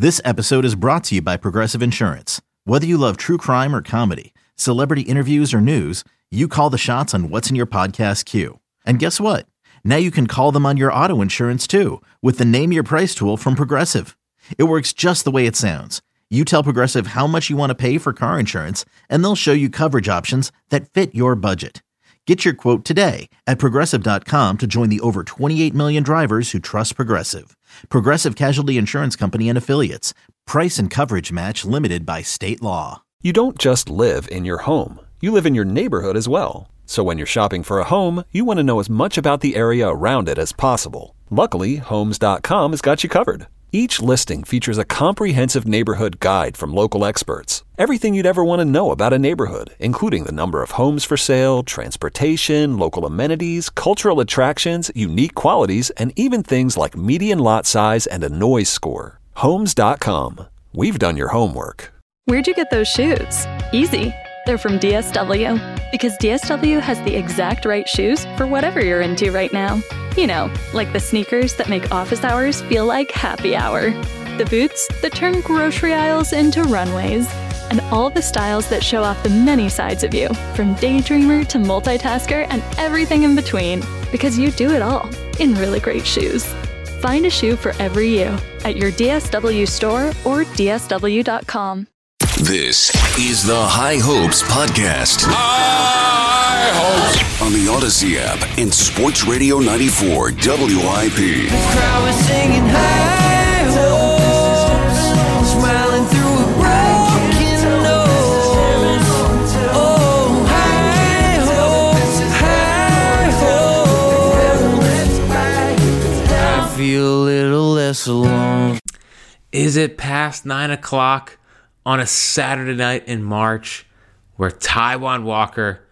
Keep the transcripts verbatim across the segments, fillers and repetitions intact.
This episode is brought to you by Progressive Insurance. Whether you love true crime or comedy, celebrity interviews or news, you call the shots on what's in your podcast queue. And guess what? Now you can call them on your auto insurance too with the Name Your Price tool from Progressive. It works just the way it sounds. You tell Progressive how much you want to pay for car insurance, and they'll show you coverage options that fit your budget. Get your quote today at Progressive dot com to join the over twenty-eight million drivers who trust Progressive. Progressive Casualty Insurance Company and Affiliates. Price and coverage match limited by state law. You don't just live in your home. You live in your neighborhood as well. So when you're shopping for a home, you want to know as much about the area around it as possible. Luckily, Homes dot com has got you covered. Each listing features a comprehensive neighborhood guide from local experts. Everything you'd ever want to know about a neighborhood, including the number of homes for sale, transportation, local amenities, cultural attractions, unique qualities, and even things like median lot size and a noise score. Homes dot com. We've done your homework. Where'd you get those shoes? Easy. They're from D S W. Because D S W has the exact right shoes for whatever you're into right now. You know, like the sneakers that make office hours feel like happy hour. The boots that turn grocery aisles into runways. And all the styles that show off the many sides of you, from daydreamer to multitasker and everything in between. Because you do it all in really great shoes. Find a shoe for every you at your D S W store or D S W dot com. This is the High Hopes Podcast. High Hopes. On the Odyssey app and Sports Radio ninety-four W I P. The crowd was singing high hopes, smiling through a broken nose. Oh, high hopes, high hopes. I feel a little less alone. Is it past nine o'clock on a Saturday night in March where Taijuan Walker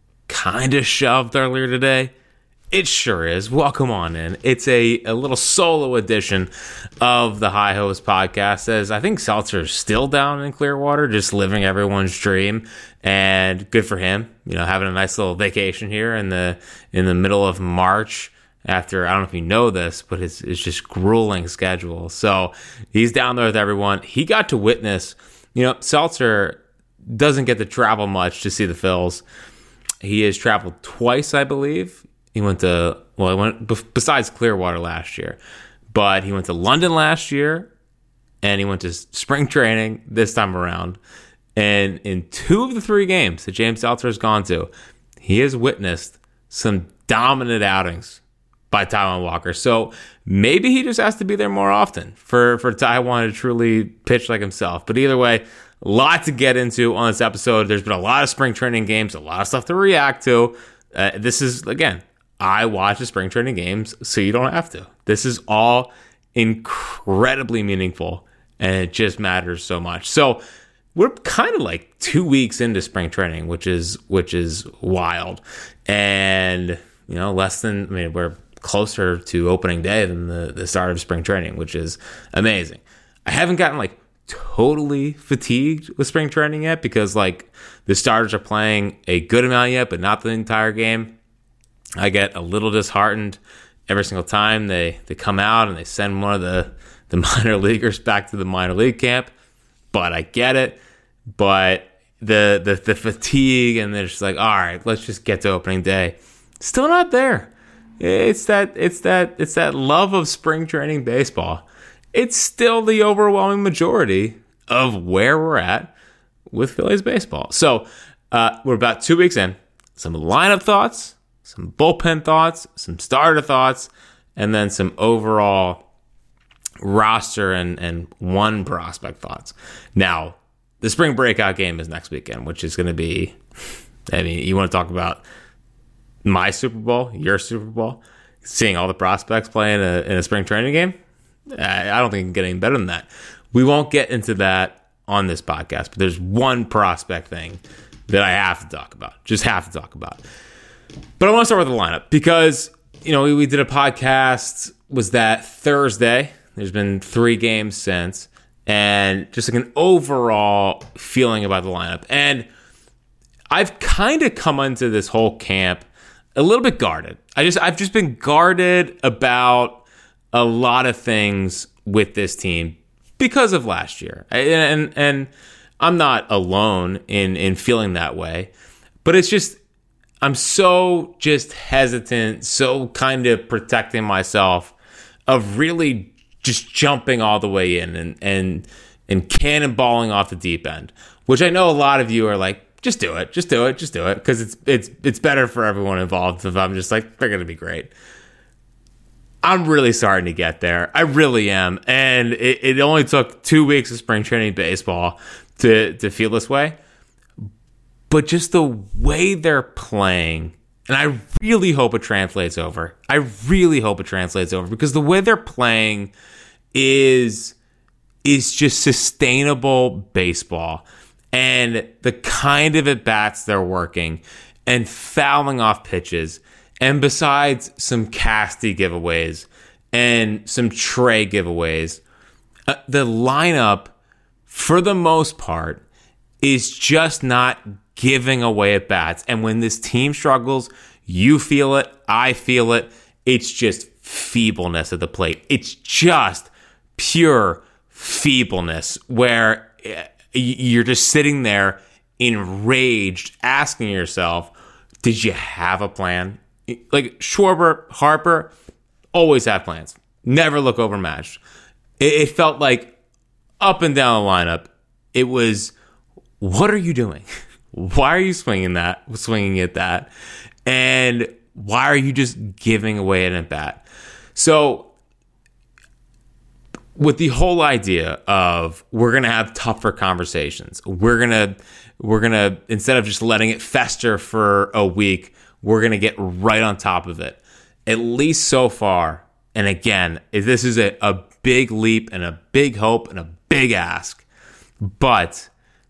kind of shoved earlier today? It sure is. Welcome on in. It's a, a little solo edition of the High Hopes Podcast, as I think Seltzer's still down in Clearwater, just living everyone's dream, and good for him. You know, having a nice little vacation here in the in the middle of March. After, I don't know if you know this, but it's, it's just grueling schedule. So he's down there with everyone. He got to witness, you know, Seltzer doesn't get to travel much to see the Phils. He has traveled twice, I believe. He went to, well, he went besides Clearwater last year, but he went to London last year, and he went to spring training this time around. And in two of the three games that James Seltzer has gone to, he has witnessed some dominant outings by Taijuan Walker. So maybe he just has to be there more often for, for Taijuan to truly pitch like himself. But either way, a lot to get into on this episode. There's been a lot of spring training games, a lot of stuff to react to. Uh, this is, again, I watch the spring training games so you don't have to. This is all incredibly meaningful, and it just matters so much. So we're kind of like two weeks into spring training, which is which is wild. And, you know, less than, I mean, we're closer to opening day than the, the start of spring training, which is amazing. I haven't gotten like totally fatigued with spring training yet, because like the starters are playing a good amount yet, but not the entire game. I get a little disheartened every single time they, they come out and they send one of the, the minor leaguers back to the minor league camp, but I get it. But the, the, the fatigue, and they're just like, all right, let's just get to opening day. Still not there. It's that it's that it's that love of spring training baseball. It's still the overwhelming majority of where we're at with Phillies baseball. So uh, we're about two weeks in. Some lineup thoughts, some bullpen thoughts, some starter thoughts, and then some overall roster and, and one prospect thoughts. Now, the spring breakout game is next weekend, which is going to be, I mean, you want to talk about my Super Bowl, your Super Bowl, seeing all the prospects play in a, in a spring training game, I, I don't think it can get any better than that. We won't get into that on this podcast, but there's one prospect thing that I have to talk about, just have to talk about. But I want to start with the lineup because, you know, we, we did a podcast, was that Thursday? There's been three games since, and just like an overall feeling about the lineup. And I've kind of come into this whole camp a little bit guarded. I just, I've just been guarded about a lot of things with this team because of last year. And and I'm not alone in, in feeling that way. But it's just, I'm so just hesitant, so kind of protecting myself of really just jumping all the way in and and and cannonballing off the deep end, which I know a lot of you are like, just do it, just do it, just do it, because it's it's it's better for everyone involved if I'm just like, they're going to be great. I'm really starting to get there. I really am. And it, it only took two weeks of spring training baseball to, to feel this way. But just the way they're playing, and I really hope it translates over. I really hope it translates over because the way they're playing is, is just sustainable baseball. And the kind of at-bats they're working and fouling off pitches. And besides some Casty giveaways and some Trey giveaways, uh, the lineup, for the most part, is just not giving away at bats. And when this team struggles, you feel it, I feel it. It's just feebleness at the plate. It's just pure feebleness where you're just sitting there enraged, asking yourself, did you have a plan? Like Schwarber, Harper, always have plans. Never look overmatched. It, it felt like up and down the lineup, it was, what are you doing? Why are you swinging that, swinging at that? And why are you just giving away an at bat? So with the whole idea of we're going to have tougher conversations, we're going to, we're going to, instead of just letting it fester for a week, we're going to get right on top of it, at least so far. And again, this is a, a big leap and a big hope and a big ask. But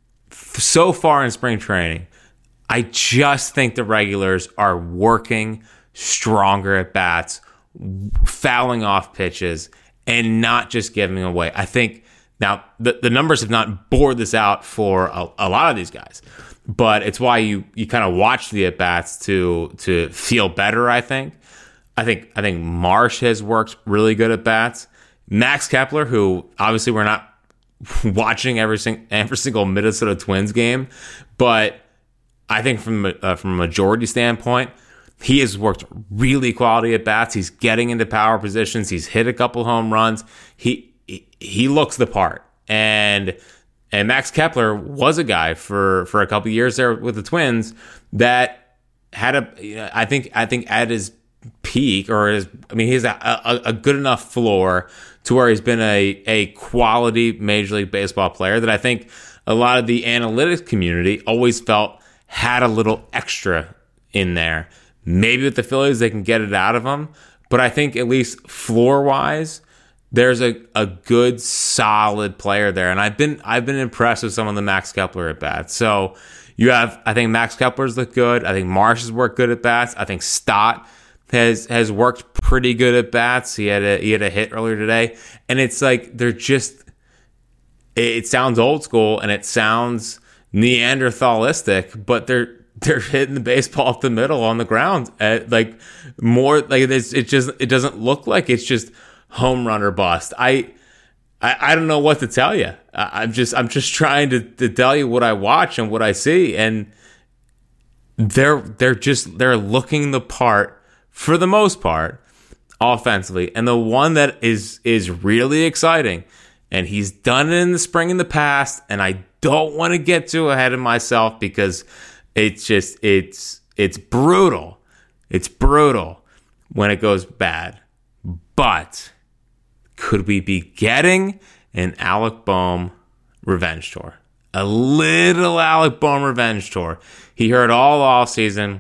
so far in spring training, I just think the regulars are working stronger at bats, fouling off pitches, and not just giving away. I think now the, the numbers have not bored this out for a, a lot of these guys. But it's why you, you kind of watch the at-bats to to feel better, I think. I think I think Marsh has worked really good at bats. Max Kepler, who obviously we're not watching every, sing, every single Minnesota Twins game, but I think from, uh, from a majority standpoint, he has worked really quality at bats. He's getting into power positions. He's hit a couple home runs. He he, he looks the part. And... And Max Kepler was a guy for, for a couple of years there with the Twins that had a, you know, I think, I think at his peak or his, I mean, he's a, a, a good enough floor to where he's been a, a quality Major League Baseball player that I think a lot of the analytics community always felt had a little extra in there. Maybe with the Phillies, they can get it out of him. But I think at least floor wise, there's a, a good, solid player there. And I've been I've been impressed with some of the Max Kepler at bats. So you have, I think Max Kepler's looked good. I think Marsh has worked good at bats. I think Stott has has worked pretty good at bats. He had a he had a hit earlier today. And it's like they're just, it sounds old school and it sounds Neanderthalistic, but they're they're hitting the baseball up the middle on the ground. At like more like it's, it just it doesn't look like it's just home run or bust. I, I, I don't know what to tell you. I, I'm just, I'm just trying to, to tell you what I watch and what I see, and they're, they're just, they're looking the part for the most part, offensively. And the one that is, is really exciting, and he's done it in the spring in the past, and I don't want to get too ahead of myself because it's just, it's, it's brutal. It's brutal when it goes bad, but could we be getting an Alec Bohm revenge tour? A little Alec Bohm revenge tour. He heard all off season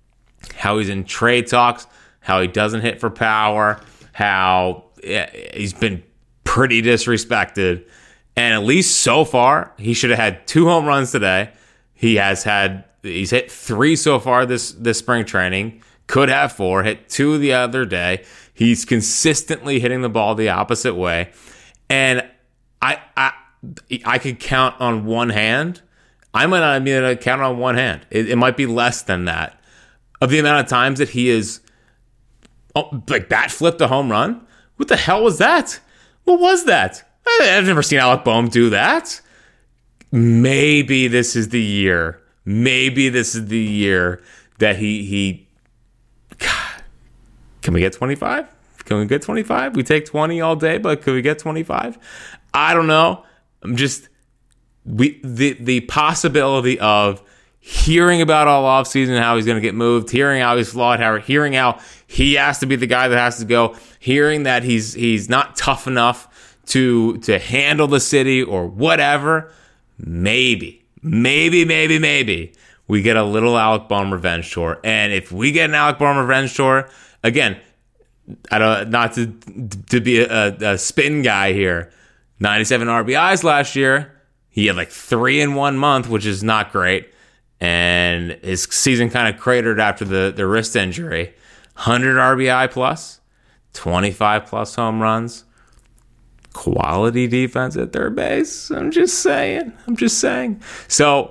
how he's in trade talks, how he doesn't hit for power, how he's been pretty disrespected. And at least so far, he should have had two home runs today. He has had, he's hit three so far this, this spring training. Could have four, hit two the other day. He's consistently hitting the ball the opposite way. And I I I could count on one hand. I might not be able to count on one hand. It, it might be less than that of the amount of times that he is oh, like bat flipped a home run. What the hell was that? What was that? I've never seen Alec Boehm do that. Maybe this is the year. Maybe this is the year that he he. God, can we get twenty-five? Can we get twenty-five? We take twenty all day, but could we get twenty-five? I don't know. I'm just we the the possibility of hearing about all offseason how he's going to get moved, hearing how he's flawed, how hearing how he has to be the guy that has to go, hearing that he's he's not tough enough to to handle the city or whatever. Maybe, maybe, maybe, maybe we get a little Alec Boehm revenge tour. And if we get an Alec Boehm revenge tour, again, I don't not to to be a, a spin guy here. ninety-seven R B Is last year. He had like three in one month, which is not great. And his season kind of cratered after the, the wrist injury. one hundred R B I plus, twenty-five plus home runs. Quality defense at third base. I'm just saying. I'm just saying. So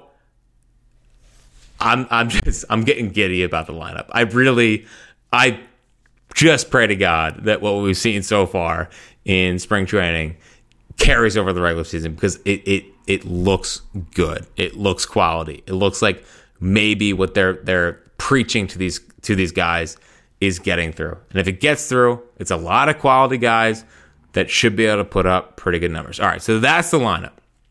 I'm I'm just I'm getting giddy about the lineup. I really I just pray to God that what we've seen so far in spring training carries over the regular season, because it it it looks good. It looks quality. It looks like maybe what they're they're preaching to these to these guys is getting through. And if it gets through, it's a lot of quality guys that should be able to put up pretty good numbers. All right, so that's the lineup.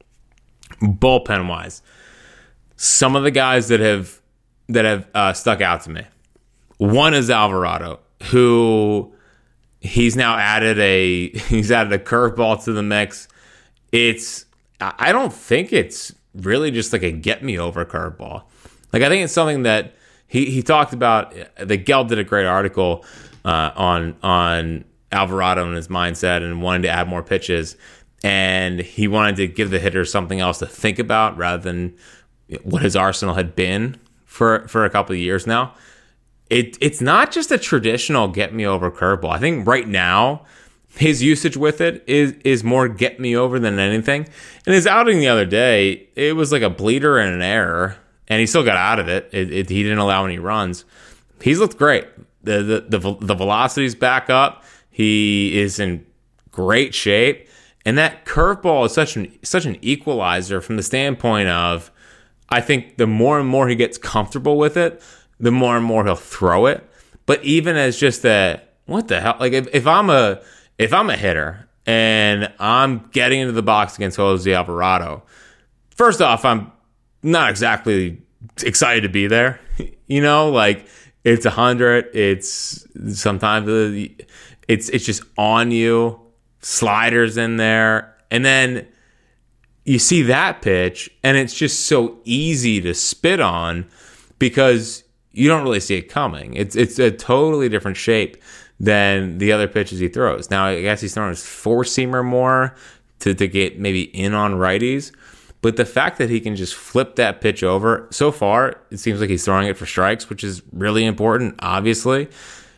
Bullpen-wise, some of the guys that have that have uh, stuck out to me. One is Alvarado, who he's now added a he's added a curveball to the mix. It's I don't think it's really just like a get me over curveball. Like, I think it's something that he he talked about. The Gelb did a great article uh, on on. Alvarado and his mindset and wanting to add more pitches, and he wanted to give the hitter something else to think about rather than what his arsenal had been for for a couple of years now. It it's not just a traditional get me over curveball. I think right now his usage with it is is more get me over than anything. And his outing the other day, it was like a bleeder and an error, and he still got out of it. It, it he didn't allow any runs. He's looked great. The the the, the velocity's back up. He is in great shape, and that curveball is such an such an equalizer from the standpoint of, I think the more and more he gets comfortable with it, the more and more he'll throw it. But even as just a what the hell, like if, if I'm a if I'm a hitter and I'm getting into the box against Jose Alvarado, first off, I'm not exactly excited to be there. You know, like it's a hundred. It's sometimes the It's it's just on you, sliders in there, and then you see that pitch, and it's just so easy to spit on because you don't really see it coming. It's it's a totally different shape than the other pitches he throws. Now, I guess he's throwing his four-seamer more to, to get maybe in on righties, but the fact that he can just flip that pitch over, so far, it seems like he's throwing it for strikes, which is really important, obviously.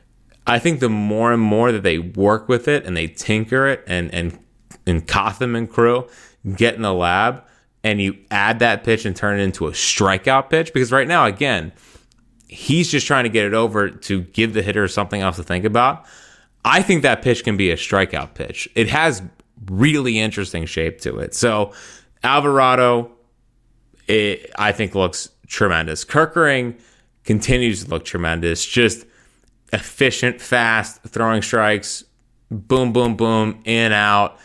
I think the more and more that they work with it and they tinker it, and and and Cotham and crew get in the lab, and you add that pitch and turn it into a strikeout pitch, because right now, again, he's just trying to get it over to give the hitter something else to think about. I think that pitch can be a strikeout pitch. It has really interesting shape to it. So Alvarado, it, I think, looks tremendous. Kerkering continues to look tremendous. Just efficient, fast, throwing strikes, boom, boom, boom, in, out.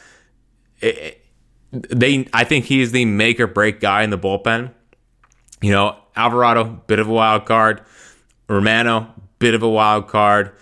It, they, I think he's the make or break guy in the bullpen. You know, Alvarado, bit of a wild card. Romano, bit of a wild card.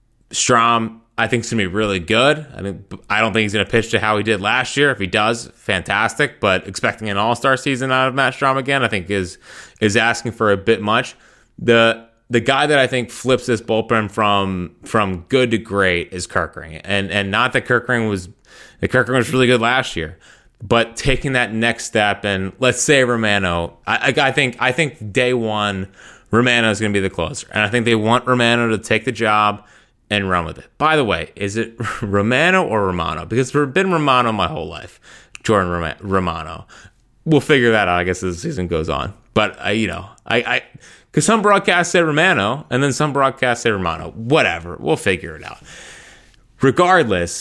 Strom, I think, is going to be really good. I think I don't think he's going to pitch to how he did last year. If he does, fantastic. But expecting an all-star season out of Matt Strom again, I think is is asking for a bit much. The The guy that I think flips this bullpen from from good to great is Kerkering, and and not that Kerkering was that Kerkering was really good last year, but taking that next step. And let's say Romano, I, I, I think I think day one Romano is going to be the closer, and I think they want Romano to take the job and run with it. By the way, is it Romano or Romano? Because it's been Romano my whole life, Jordan Romano. We'll figure that out, I guess, as the season goes on. But I, you know, I. I Because some broadcasts say Romano, and then some broadcasts say Romano. Whatever. We'll figure it out. Regardless,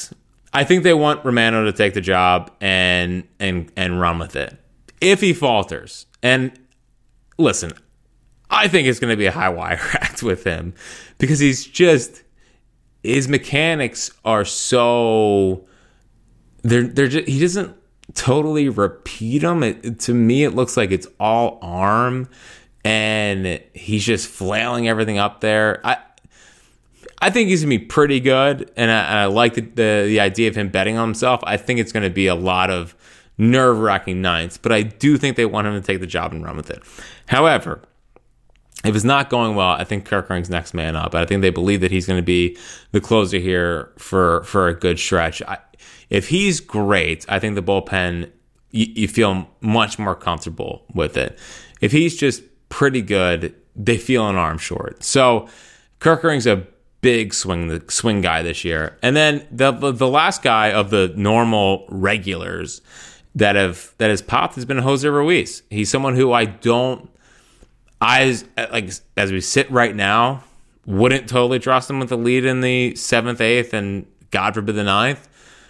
I think they want Romano to take the job and and and run with it. If he falters, and listen, I think it's going to be a high wire act with him because he's just his mechanics are so they're they're just, he doesn't totally repeat them. It, to me, it looks like it's all arm, and he's just flailing everything up there. I. I think he's going to be pretty good, and I, and I like the, the the idea of him betting on himself. I think it's going to be a lot of nerve-wracking nights, but I do think they want him to take the job and run with it. However, if it's not going well, I think Kerkering's next man up. I think they believe that he's going to be the closer here for, for a good stretch. I, if he's great, I think the bullpen, you, you feel much more comfortable with it. If he's just pretty good, they feel an arm short. So Kerkering's a big swing the swing guy this year. And then the, the the last guy of the normal regulars that have that has popped has been Jose Ruiz. He's someone who I don't I like as we sit right now wouldn't totally trust him with the lead in the seventh, eighth, and God forbid the ninth.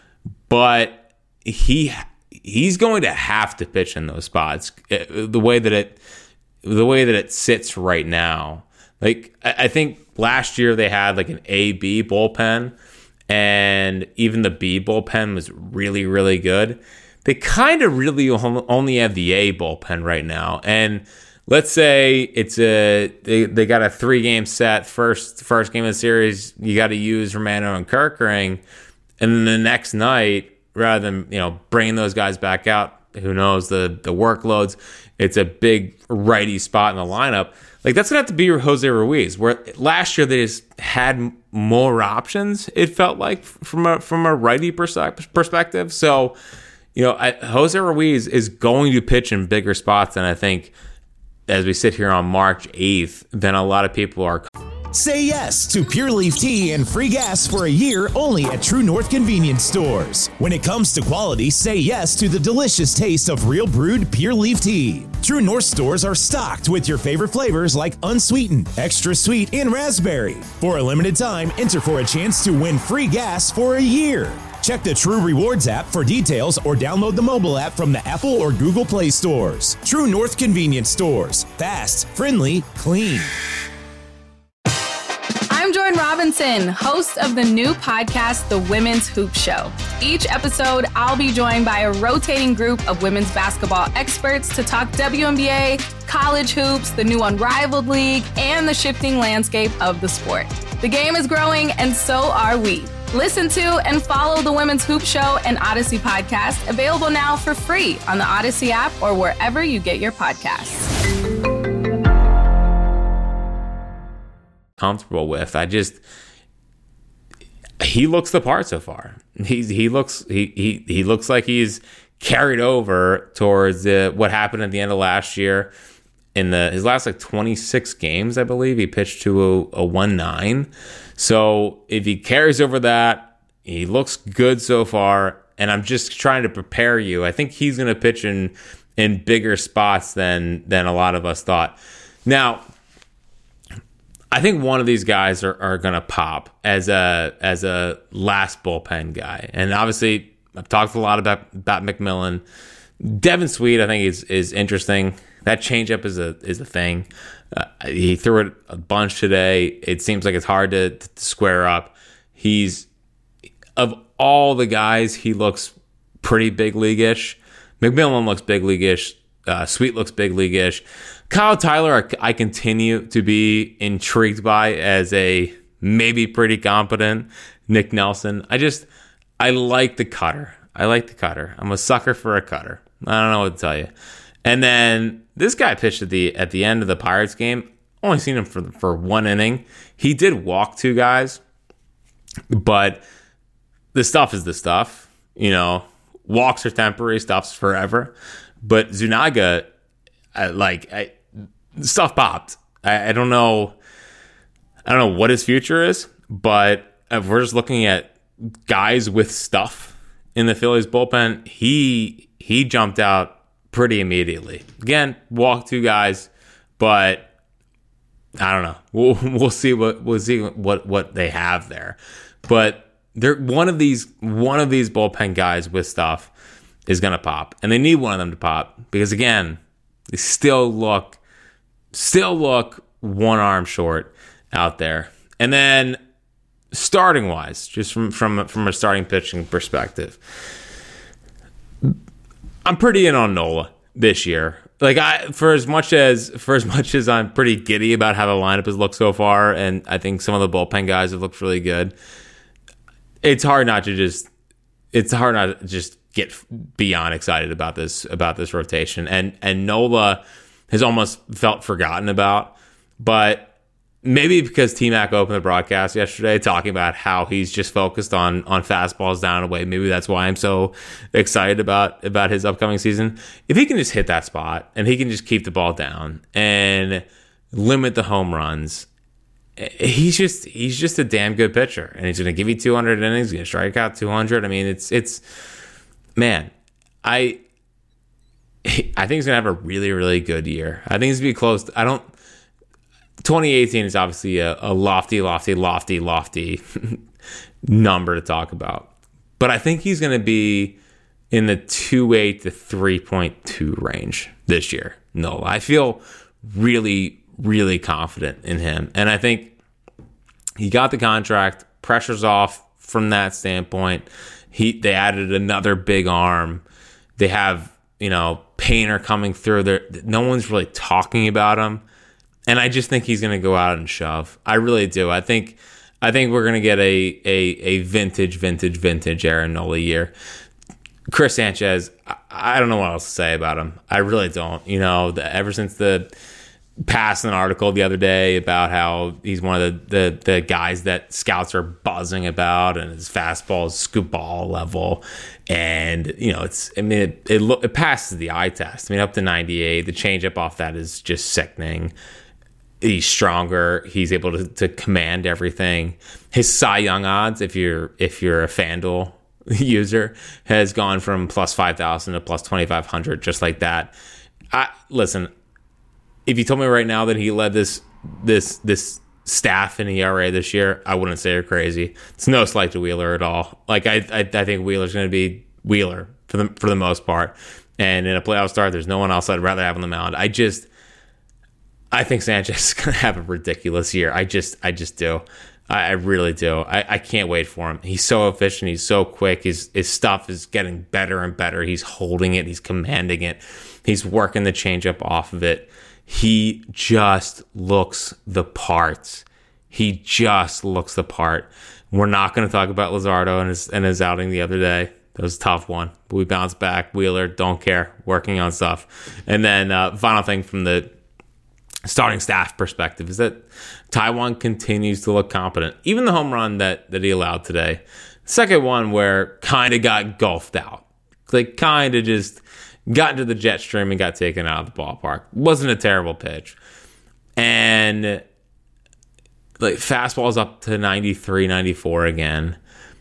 But he he's going to have to pitch in those spots. The way that it the way that it sits right now. Like, I think last year they had like an A B bullpen, and even the B bullpen was really, really good. They kind of really only have the A bullpen right now. And let's say it's a they, they got a three game set, first first game of the series, you got to use Romano and Kerkering, and then the next night, rather than, you know, bringing those guys back out, who knows the the workloads, it's a big righty spot in the lineup. Like, that's going to have to be Jose Ruiz, where last year they just had more options, it felt like, from a from a righty perspective. So, you know, I, Jose Ruiz is going to pitch in bigger spots than I think, as we sit here on March eighth, than a lot of people are. Say yes to Pure Leaf Tea and free gas for a year only at True North Convenience Stores. When it comes to quality, say yes to the delicious taste of real brewed Pure Leaf Tea. True North stores are stocked with your favorite flavors like unsweetened, extra sweet, and raspberry. For a limited time, enter for a chance to win free gas for a year. Check the True Rewards app for details or download the mobile app from the Apple or Google Play stores. True North Convenience Stores. Fast, friendly, clean. I'm Jordan Robinson, host of the new podcast, The Women's Hoop Show. Each episode, I'll be joined by a rotating group of women's basketball experts to talk W N B A, college hoops, the new Unrivaled League, and the shifting landscape of the sport. The game is growing, and so are we. Listen to and follow The Women's Hoop Show and Odyssey podcast, available now for free on the Odyssey app or wherever you get your podcasts. Comfortable with. I just he looks the part so far. He he looks he he he looks like he's carried over towards uh, what happened at the end of last year. In the his last like twenty-six games, I believe he pitched to a, a one nine. So if he carries over that, he looks good so far. And I'm just trying to prepare you. I think he's going to pitch in in bigger spots than than a lot of us thought. Now, I think one of these guys are, are going to pop as a as a last bullpen guy. And obviously, I've talked a lot about, about McMillan. Devin Sweet, I think, is is interesting. That changeup is a is a thing. Uh, he threw it a bunch today. It seems like it's hard to, to square up. He's, of all the guys, he looks pretty big league-ish. McMillan looks big league-ish. Uh, Sweet looks big league-ish. Kyle Tyler, I, I continue to be intrigued by as a maybe pretty competent Nick Nelson. I just, I like the cutter. I like the cutter. I'm a sucker for a cutter. I don't know what to tell you. And then this guy pitched at the at the end of the Pirates game. Only seen him for for one inning. He did walk two guys, but the stuff is the stuff. You know, walks are temporary, stuff's forever. But Zuniga, I, like, I, stuff popped. I, I don't know. I don't know what his future is, but if we're just looking at guys with stuff in the Phillies bullpen, he he jumped out pretty immediately. Again, walked two guys, but I don't know. We'll we'll see what we'll see what what they have there. But they're one of these one of these bullpen guys with stuff is going to pop, and they need one of them to pop because again, they still look still look one arm short out there. And then starting wise, just from from from a starting pitching perspective, I'm pretty in on Nola this year. Like I, for as much as for as much as I'm pretty giddy about how the lineup has looked so far, and I think some of the bullpen guys have looked really good. It's hard not to just, it's hard not to just get beyond excited about this about this rotation, and and Nola has almost felt forgotten about, but maybe because T-Mac opened the broadcast yesterday talking about how he's just focused on on fastballs down and away. Maybe that's why I'm so excited about, about his upcoming season. If he can just hit that spot and he can just keep the ball down and limit the home runs, he's just he's just a damn good pitcher. And he's going to give you two hundred innings, he's going to strike out two hundred. I mean, it's, it's man, I, I think he's going to have a really, really good year. I think he's going to be close. I don't, twenty eighteen is obviously a, a lofty, lofty, lofty, lofty number to talk about. But I think he's going to be in the two point eight to three point two range this year. No, I feel really, really confident in him. And I think he got the contract, pressure's off from that standpoint. He They added another big arm. They have, you know, Painter coming through there. No one's really talking about him. And I just think he's going to go out and shove. I really do. I think I think we're going to get a, a a vintage, vintage, vintage Aaron Nola year. Chris Sanchez, I, I don't know what else to say about him. I really don't. You know, the, ever since the passed an article the other day about how he's one of the, the, the guys that scouts are buzzing about, and his fastball is scoop ball level. And, you know, it's, I mean, it, it, lo- it passes the eye test. I mean, up to ninety-eight, the changeup off that is just sickening. He's stronger. He's able to, to command everything. His Cy Young odds, if you're if you're a FanDuel user, has gone from plus five thousand to plus twenty-five hundred, just like that. I listen. If you told me right now that he led this this this staff in E R A this year, I wouldn't say you're crazy. It's no slight to Wheeler at all. Like I I, I think Wheeler's going to be Wheeler for the for the most part. And in a playoff start, there's no one else I'd rather have on the mound. I just. I think Sanchez is going to have a ridiculous year. I just, I just do. I, I really do. I, I can't wait for him. He's so efficient. He's so quick. His his stuff is getting better and better. He's holding it. He's commanding it. He's working the changeup off of it. He just looks the part. He just looks the part. We're not going to talk about Luzardo and his and his outing the other day. That was a tough one. But we bounced back. Wheeler, don't care. Working on stuff. And then uh, final thing from the starting staff perspective is that Taijuan continues to look competent. Even the home run that, that he allowed today, second one where kind of got gulfed out, like kind of just got into the jet stream and got taken out of the ballpark. Wasn't a terrible pitch. And like fastball's up to ninety-three, ninety-four again.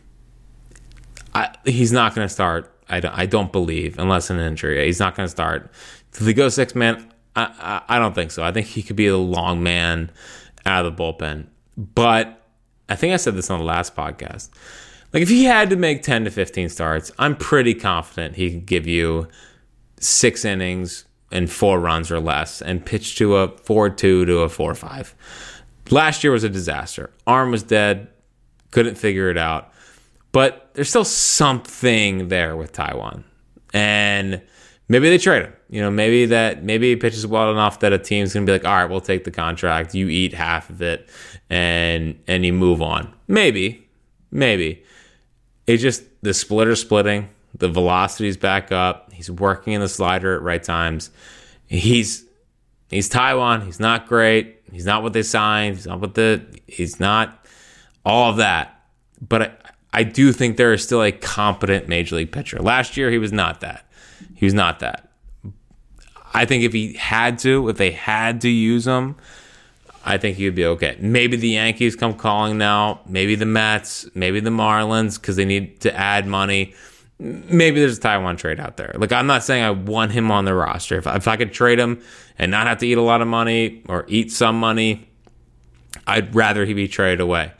I, he's not going to start. I don't, I don't believe, unless an injury. He's not going to start. If he goes six man, I, I don't think so. I think he could be a long man out of the bullpen. But I think I said this on the last podcast. Like, if he had to make ten to fifteen starts, I'm pretty confident he could give you six innings and four runs or less and pitch to a four two to a four five. Last year was a disaster. Arm was dead. Couldn't figure it out. But there's still something there with Taijuan. And maybe they trade him. You know, maybe that maybe he pitches well enough that a team's gonna be like, all right, we'll take the contract. You eat half of it, and and you move on. Maybe, maybe. It's just the splitter's splitting. The velocity's back up. He's working in the slider at right times. He's he's Taijuan. He's not great. He's not what they signed. He's not what the. He's not all of that. But I, I do think there is still a competent major league pitcher. Last year he was not that. He was not that. I think if he had to, if they had to use him, I think he would be okay. Maybe the Yankees come calling now. Maybe the Mets. Maybe the Marlins because they need to add money. Maybe there's a Taijuan trade out there. Like, I'm not saying I want him on the roster. If, if I could trade him and not have to eat a lot of money or eat some money, I'd rather he be traded away.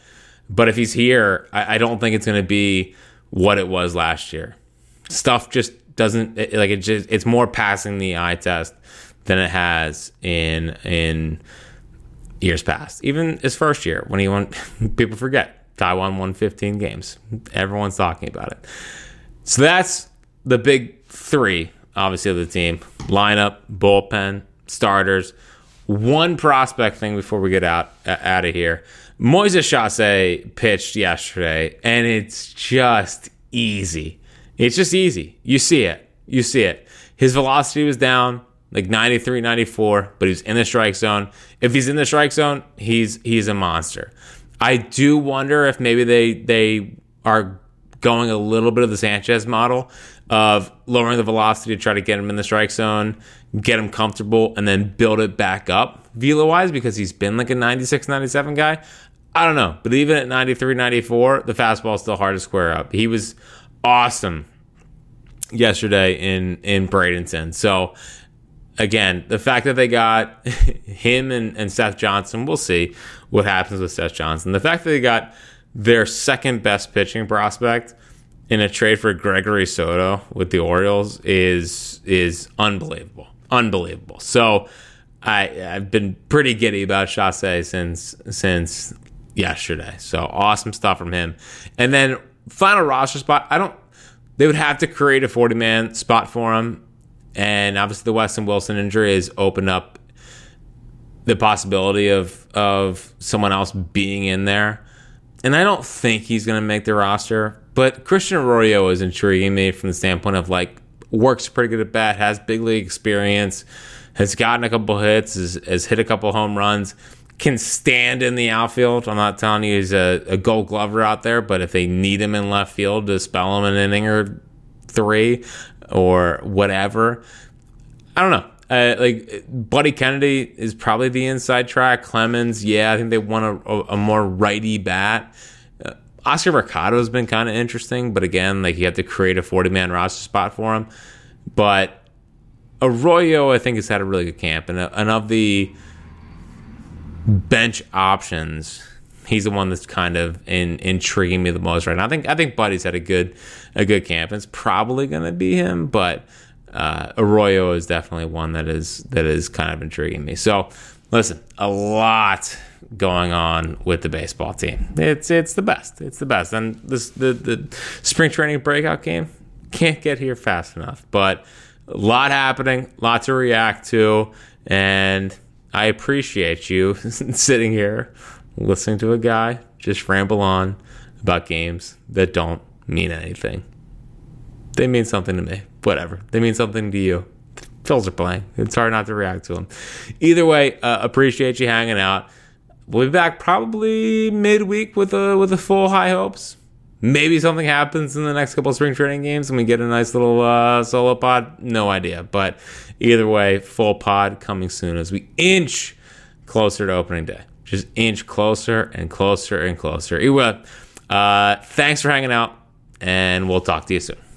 But if he's here, I, I don't think it's going to be what it was last year. Stuff just doesn't it, like it. Just it's more passing the eye test than it has in in years past. Even his first year when he won, people forget Taijuan won fifteen games. Everyone's talking about it. So that's the big three, obviously, of the team: lineup, bullpen, starters. One prospect thing before we get out uh, out of here. Moises Chausset pitched yesterday, and it's just easy. It's just easy. You see it. You see it. His velocity was down like ninety-three, ninety-four, but he was in the strike zone. If he's in the strike zone, he's he's a monster. I do wonder if maybe they they are going a little bit of the Sanchez model of lowering the velocity to try to get him in the strike zone, get him comfortable, and then build it back up velo-wise because he's been like a ninety-six, ninety-seven guy. I don't know. But even at ninety-three, ninety-four, the fastball is still hard to square up. He was awesome yesterday in, in Bradenton. So, again, the fact that they got him and, and Seth Johnson, we'll see what happens with Seth Johnson. The fact that they got their second best pitching prospect in a trade for Gregory Soto with the Orioles is is unbelievable. Unbelievable. So I, I've been pretty giddy about Chausset since since yesterday. So awesome stuff from him. And then final roster spot, I don't they would have to create a forty-man spot for him. And obviously the Weston Wilson injury has opened up the possibility of of someone else being in there. And I don't think he's going to make the roster. But Christian Arroyo is intriguing me from the standpoint of, like, works pretty good at bat, has big league experience, has gotten a couple hits, has, has hit a couple home runs, can stand in the outfield. I'm not telling you he's a, a gold glover out there, but if they need him in left field to spell him an inning or three or whatever, I don't know. Uh, like Buddy Kennedy is probably the inside track. Clemens, yeah, I think they want a, a more righty bat. Uh, Oscar Mercado has been kind of interesting, but again, like you have to create a forty-man roster spot for him. But Arroyo, I think, has had a really good camp, and, uh, and of the bench options, he's the one that's kind of in, intriguing me the most right now. I think I think Buddy's had a good a good camp. It's probably going to be him, but. Uh, Arroyo is definitely one that is that is kind of intriguing me. So, listen, a lot going on with the baseball team. It's it's the best. It's the best. And this the the spring training breakout game can't get here fast enough. But a lot happening, a lot to react to, and I appreciate you sitting here listening to a guy just ramble on about games that don't mean anything. They mean something to me. Whatever. They mean something to you. Phils are playing. It's hard not to react to them. Either way, uh, appreciate you hanging out. We'll be back probably midweek with a with a full high hopes. Maybe something happens in the next couple of spring training games and we get a nice little uh, solo pod. No idea. But either way, full pod coming soon as we inch closer to opening day. Just inch closer and closer and closer. Anyway, uh, thanks for hanging out, and we'll talk to you soon.